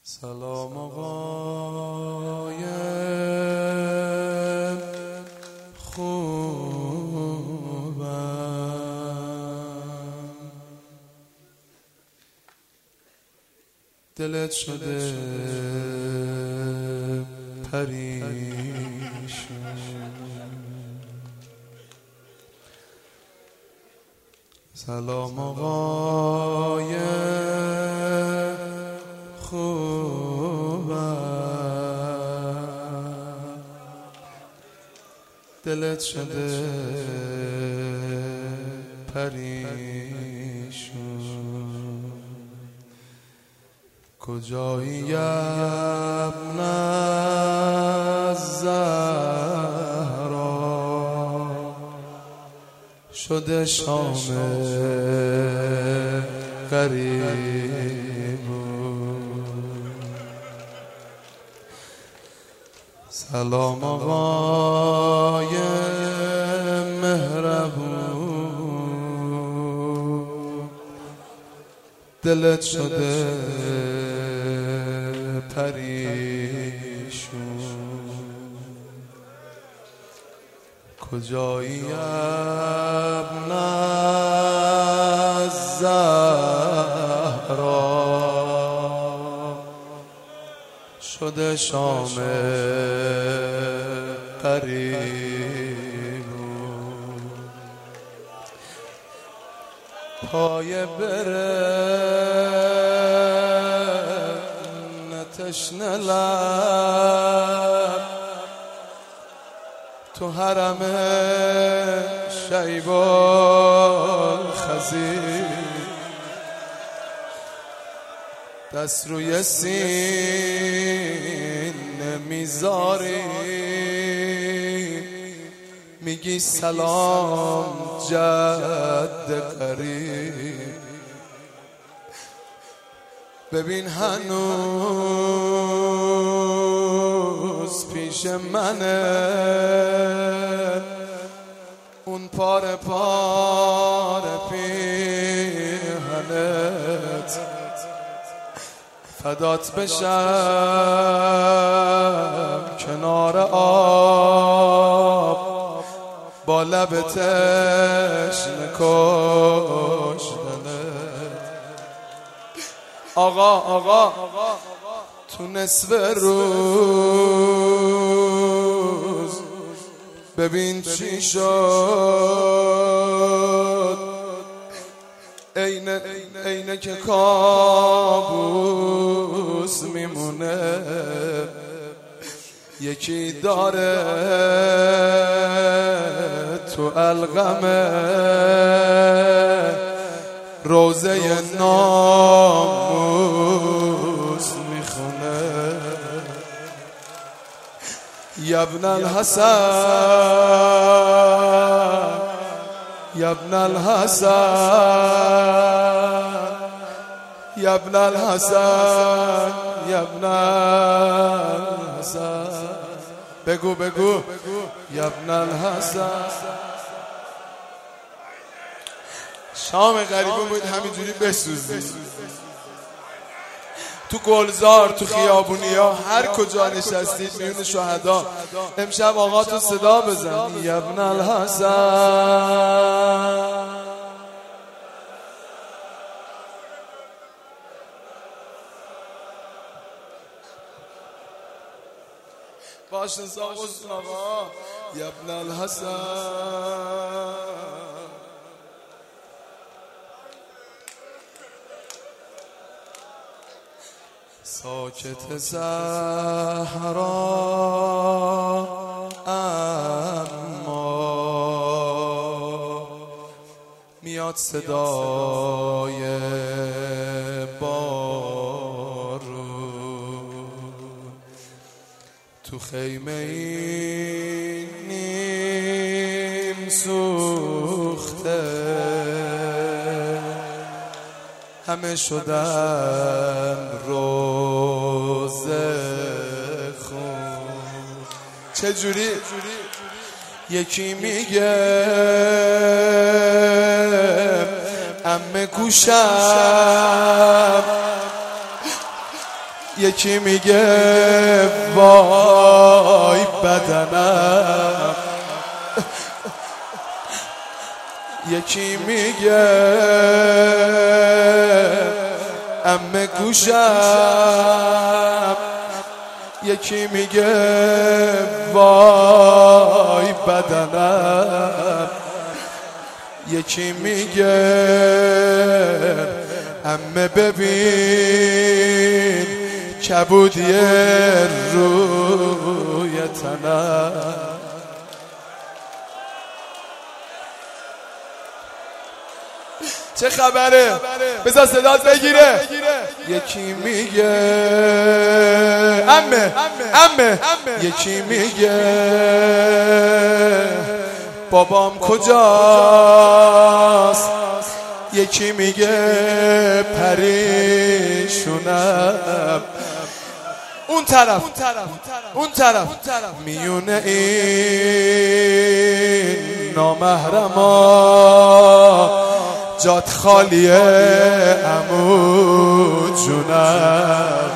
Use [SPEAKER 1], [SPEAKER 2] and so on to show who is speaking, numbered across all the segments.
[SPEAKER 1] سلام آقای خوبم، دلت شده پریشون. سلام آقای خوبم، دلت شده پریشون. کجایی ابن الزهرا، شده شام غریبون. سلام آقای مهربون، دلت شده پریشون. کجایی ابن الزهرا، شده شام غریبون. پای بره تشنه لب، تو حرم شیب الخزیر، دست روی سینه میذاری، میگی سلام جد قریب. ببین هنوز پیش منه اون پاره پاره پیرهنت، فدات بشم کنار آب با لب تشنه کشتنت. آقا تو نصف روز ببین چی شد، اینه که کابوس میمونه. یکی داره تو القمه روزه ناموس میخونه. یا ابن الحسن، یا ابن الحسن، یا ابن الحسن، یا ابن الحسن. بگو یا ابن الحسن. شام غریبون باید همینجوری بسوزی، تو گلزار، تو خیابونیا، هر کجا نشستید میون شهدا. امشب آقا تو صدا بزن یا ابن الحسن. باش نظام بزن آقا یا ابن الحسن. ساکت صحرا اما میاد صدای بارون، تو خیمه این نیم سوخته همه شدن روزه خون. چجوری؟ یکی میگه عمه گوشم، یکی میگه وای بدنم، یکی میگه عمه گوشم، یکی میگه وای بدنم، یکی میگه عمه ببین کبودی روی تنم. چه خبره؟ بذار صدات بگیره. یکی میگه عمه، یکی میگه بابام کجاست، یکی میگه پریشونم. اون طرف میونه این نامحرما جات خالیه عمو جونم.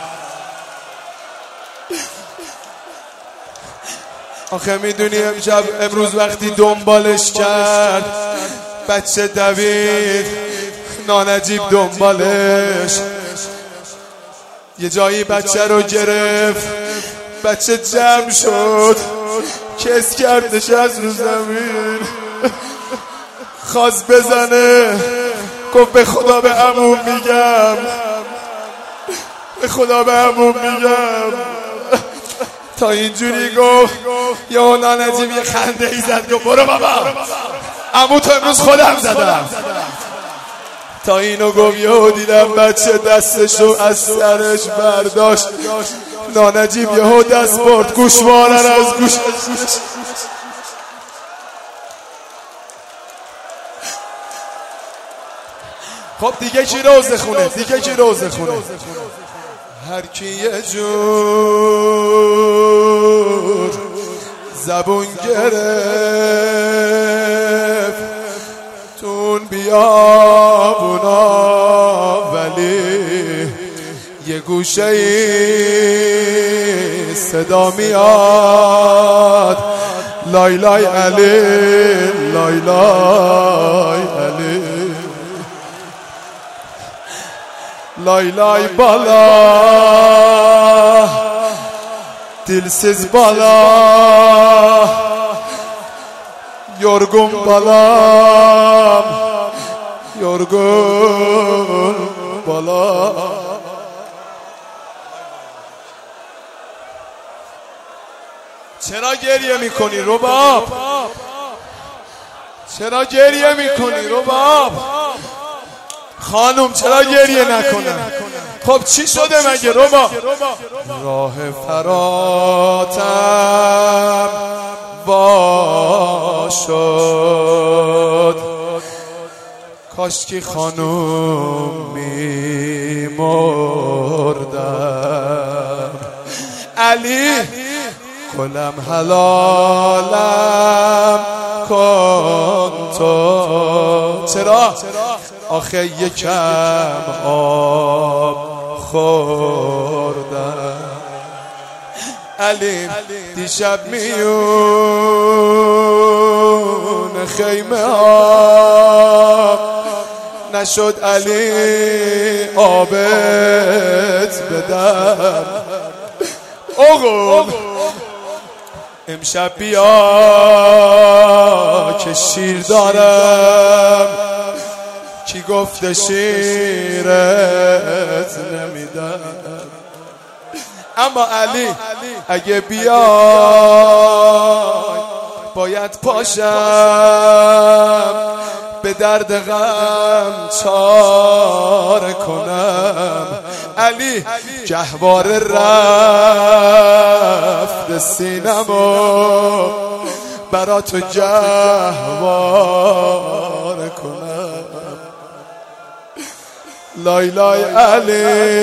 [SPEAKER 1] آخه میدونی امروز وقتی دنبالش کرد بچه دوید نانجیب دنبالش، یه جایی بچه رو گرفت، بچه جمع شد، کس کردش از رو زمین، خواست بزنه، گفت به خدا به عموم میگم، به خدا به عموم میگم. تا اینجوری گفت یا نانجیب یه خنده ای زد، گفت برو بابا عمو تو امروز خودم زدم. تا اینو گفت یهو دیدم بچه دستشو از سرش برداشت، نانجیب یهو دست برد گوشواره از گوشش. خب دیگه کی روزه خونه؟ هر کی یه جور زبون گرفت تون بیابونا، ولی یه گوشه ای صدا میاد لای لای علی، لای لای علی، لای لای بالا dilsiz balam, yorgun balam, yorgun balam. چرا گریه میکنی رباب؟ چرا گریه میکنی رباب؟ خانم چرا گریه نکنم؟ خب چی شده مگه رباب؟ راه فراتم وا شد، کاشکی خانم میمردم. علی کلم حلالم کن تو. چرا؟ آخه یکم آب خوردم. علی دیشب میون خیمه ها نشد علی آبت بدم. آقا امشب بیا که شیر دارم، کی گفته شیرت نمیدم. اما علی اگه بیای باید پاشم، به درد غم چاره کنم. علی گهواره رفت سینمو برا تو گهواره کنم. لای لای علی،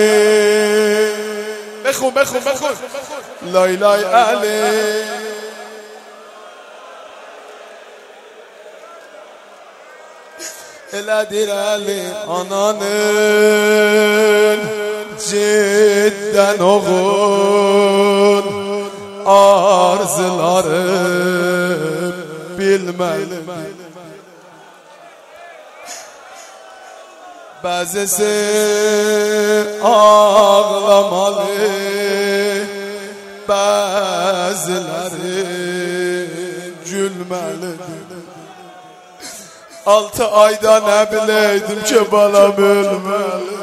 [SPEAKER 1] بخون لای لای علی. الادیر علی آنانın cidden oğul arzularım bilmeli. Bazısı ağlamalı, bazıları gülmeli. 6 ayda ne bileydim ki balam ölmeli.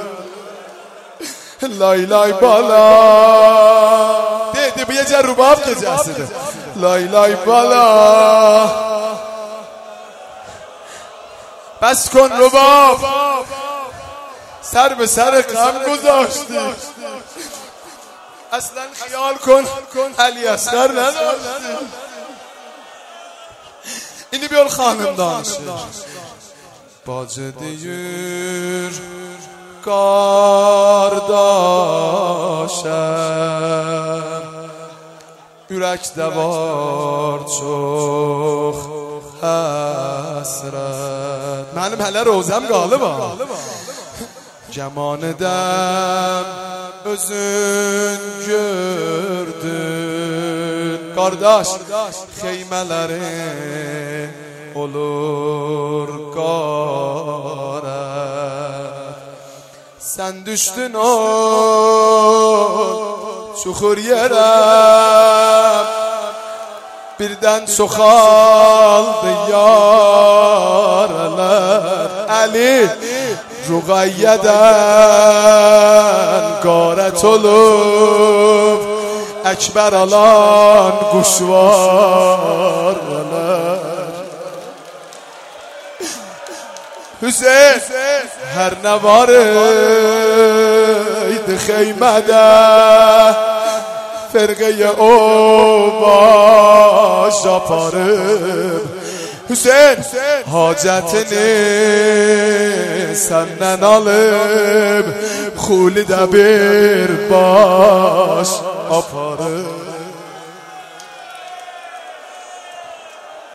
[SPEAKER 1] Lay lay bala. Dedi bu gece rubab gecesidir. Lay lay bala. Bس کن رباب سر به سر غم گذاشتی اصلا خیال کن علی اصغر نداشتی اینی بیار خانم danışır Bacı deyir kardeşem Ürəkdə var çox həsrət Mənim hələ rozəm qalıb Cəmanidəm özün gördün Qardaş xeymələrin olur qarət Sən düşdün o çuxur yerə Birdən çoxaldı yaralar Əli Ruqayyədən qarət olub Əkbər alan quşvarlar Hüseyin hər nə var idi xeymədə Ferqeye o baş aparıb Hüseyin hacetini senden alıp Xuli de bir baş aparıb